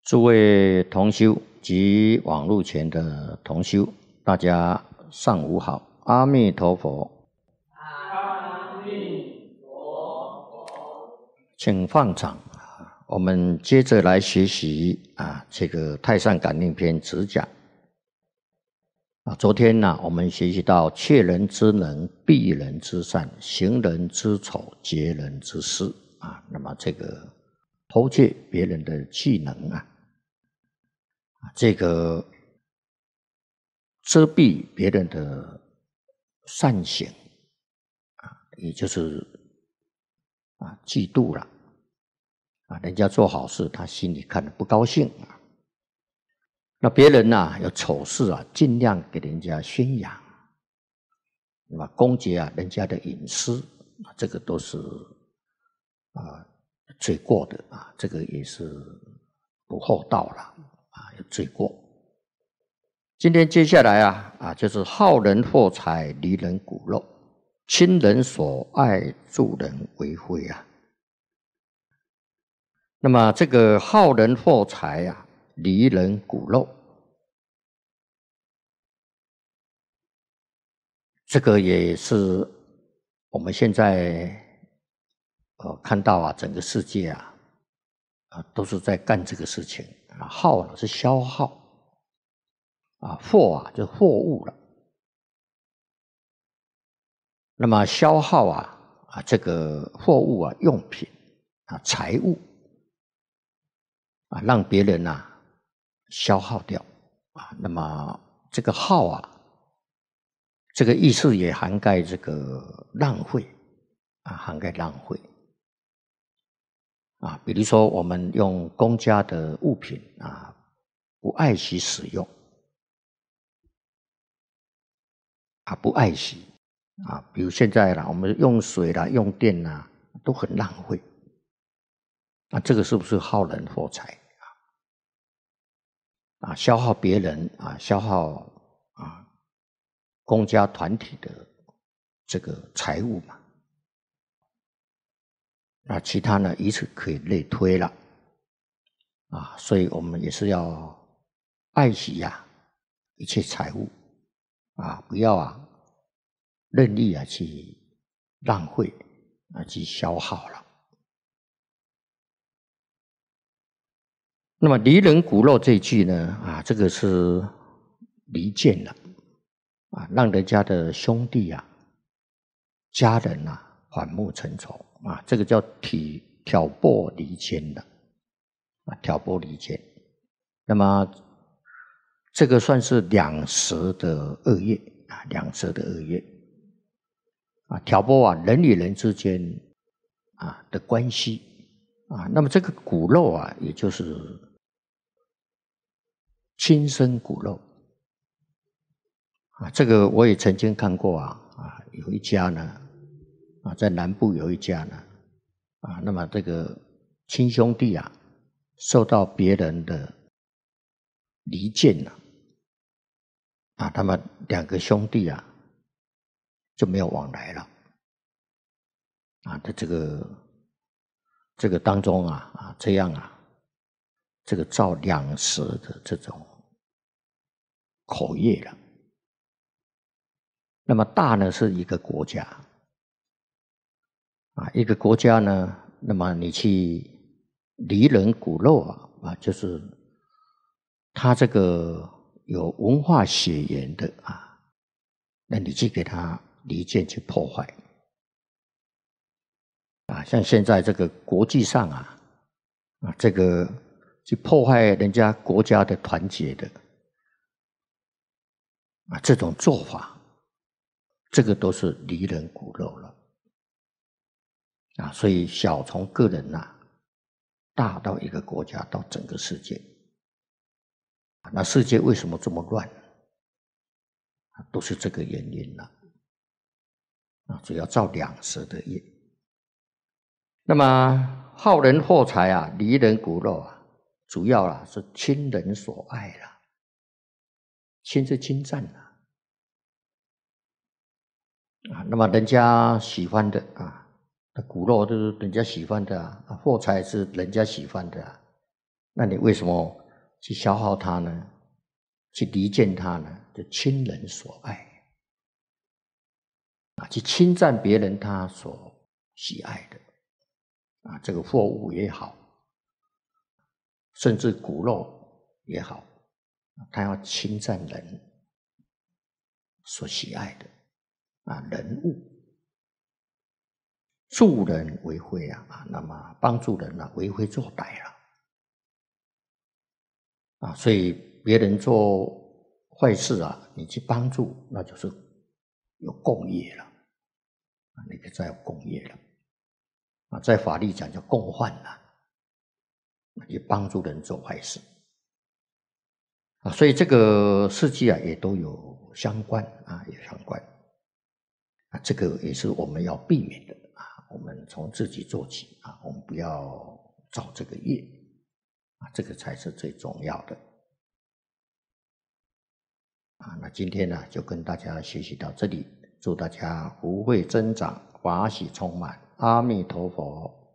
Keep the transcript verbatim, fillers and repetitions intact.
诸位同修及网络前的同修，大家上午好，阿弥陀佛。 阿弥陀佛。 请放掌。我们接着来学习啊，这个《太上感应篇》直讲。啊，昨天呢、啊，我们学习到窃人之能，避人之善，行人之丑，劫人之私啊。那么这个偷窃别人的技能啊。这个遮蔽别人的善行啊，也就是啊嫉妒了啊，人家做好事，他心里看着不高兴啊。那别人呐、啊、有丑事啊，尽量给人家宣扬，那么攻击啊人家的隐私，这个都是啊罪过的啊，这个也是不厚道了。啊，有罪过。今天接下来啊啊，就是好人获财，离人骨肉，亲人所爱，助人为非啊。那么这个好人获财啊，离人骨肉，这个也是我们现在呃看到啊，整个世界啊啊都是在干这个事情啊。耗是消耗。啊，货啊，就货物了。那么消耗啊啊，这个货物啊，用品啊，财物啊，让别人呐、啊、消耗掉啊。那么这个耗啊，这个意思也涵盖这个浪费啊，涵盖浪费啊。比如说，我们用公家的物品啊，不爱惜使用。啊，不爱惜啊，比如现在啦，我们用水啦、用电啦，都很浪费。那这个是不是耗人获财啊？啊，消耗别人啊，消耗啊公家团体的这个财物嘛？那其他呢，以此可以类推了啊。所以我们也是要爱惜呀、啊、一切财物啊，不要啊。任意啊去浪费啊去消耗了。那么离人骨肉这一句呢啊，这个是离间了啊，让人家的兄弟啊、家人啊反目成仇啊，这个叫体挑拨离间的啊，挑拨离间。那么这个算是两舌的恶业啊，两舌的恶业。啊，挑拨啊人与人之间啊的关系啊，那么这个骨肉啊，也就是亲生骨肉啊，这个我也曾经看过啊啊，有一家呢啊，在南部有一家呢啊，那么这个亲兄弟啊，受到别人的离间了啊，他们两个兄弟啊就没有往来了。啊，的这个这个当中啊啊这样啊，这个造两舌的这种口业了。那么大呢是一个国家啊，一个国家呢，那么你去离人骨肉啊啊，就是他这个有文化血缘的啊，那你去给他离间去破坏。啊，像现在这个国际上啊，啊，这个去破坏人家国家的团结的啊，这种做法，这个都是离人骨肉了啊。所以小从个人呐、啊，大到一个国家，到整个世界，那世界为什么这么乱？都是这个原因了啊，主要造两舌的业。那么好人获财啊，离人骨肉啊，主要啊是亲人所爱啦，亲是亲赞啦，啊，那么人家喜欢的啊，骨肉都是人家喜欢的啊，获财是人家喜欢的啊， 那你为什么去消耗它呢？去离间它呢？就亲人所爱啊，去侵占别人他所喜爱的啊，这个货物也好，甚至骨肉也好，他要侵占人所喜爱的啊人物，助人为非啊，啊那么帮助人啊为非作歹了啊，所以别人做坏事啊，你去帮助，那就是有共业了啊，你就在有共业了啊，在法律讲叫共犯了，去帮助人做坏事啊，所以这个事迹啊也都有相关啊，有相关啊，这个也是我们要避免的啊。我们从自己做起啊，我们不要造这个业啊，这个才是最重要的啊。那今天呢，就跟大家学习到这里，祝大家福慧增长，法喜充满，阿弥陀佛。